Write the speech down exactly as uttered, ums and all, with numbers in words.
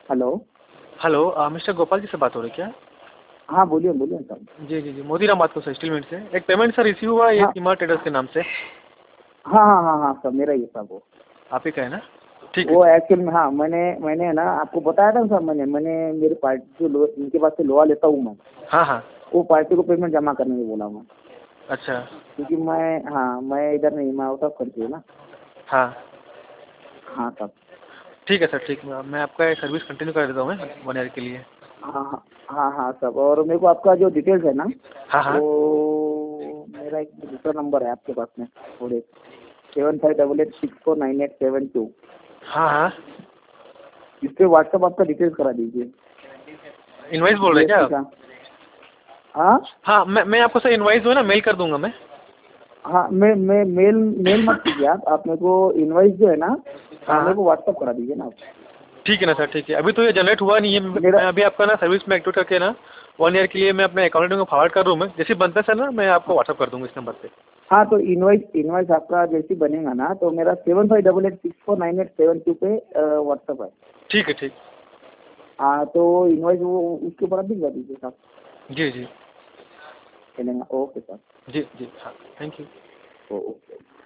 Hello. Hello uh, mister Gopal ji से बात हो रही है क्या? हाँ बोलिए बोलिए सर। जी जी जी मोतीराम बात कर सर स्टीलमेंट से। एक पेमेंट सर रिसीव हुआ है हाँ एक इमा ट्रेडर्स के नाम से। हाँ हाँ हाँ हाँ सर, मेरा ही है सर वो। आप ही का है ना? ठीक है वो ठीक। एक्चुअल में हाँ, मैंने मैंने ना आपको बताया था सर, मैंने मैंने मेरी पार्टी जो लो इनके पास से लोहा लेता हूँ मैं, हाँ हाँ। वो पार्टी को पेमेंट जमा करने को बोला मैं। अच्छा। क्योंकि मैं हाँ मैं इधर नहीं, मैं आउट ऑफ कंट्री हूँ ना। हाँ हाँ सर। ठीक है सर ठीक है। मैं आपका सर्विस कंटिन्यू कर देता हूँ मैं वन ईयर के लिए। हाँ हाँ हाँ हाँ सब। और मेरे को आपका जो डिटेल्स है ना, हाँ हाँ। वो मेरा एक दूसरा नंबर है आपके पास में, और एक seven five double eight six four nine eight seven two, हाँ हाँ। इस पे व्हाट्सअप आपका डिटेल्स करा दीजिए। इनवाइस बोल रहे हैं क्या जीएसटी आप? का। हाँ हाँ मैं मैं आपको सर इनवाइस जो है ना मेल कर दूंगा मैं। हाँ, मैं मैं मेल मेल मत कीजिए आप आप मेरे को इनवाइस जो है ना, हाँ हाँ मेरे हाँ को व्हाट्सअप करा दीजिए ना आप। ठीक है ना सर ठीक है। अभी तो ये जनरेट हुआ नहीं है। मैं मेरा मैं अभी आपका ना सर्विस में एक्टिव करके ना वन ईयर के लिए मैं अपने अकाउंट में फॉरवर्ड कर रहा हूँ। मैं जैसे बनता है सर ना मैं आपको व्हाट्सअप कर दूंगा इस नंबर पे। हाँ, तो इनवाइस इनवाइस आपका जैसे बनेगा ना, तो मेरा seven five double eight six four nine eight seven two पे व्हाट्सअप है। ठीक है ठीक। हाँ तो इनवाइस वो उसके ऊपर आप भिजवा दीजिए साहब। जी जी चलेगा, ओके सर। जी जी हाँ थैंक यू। ओके।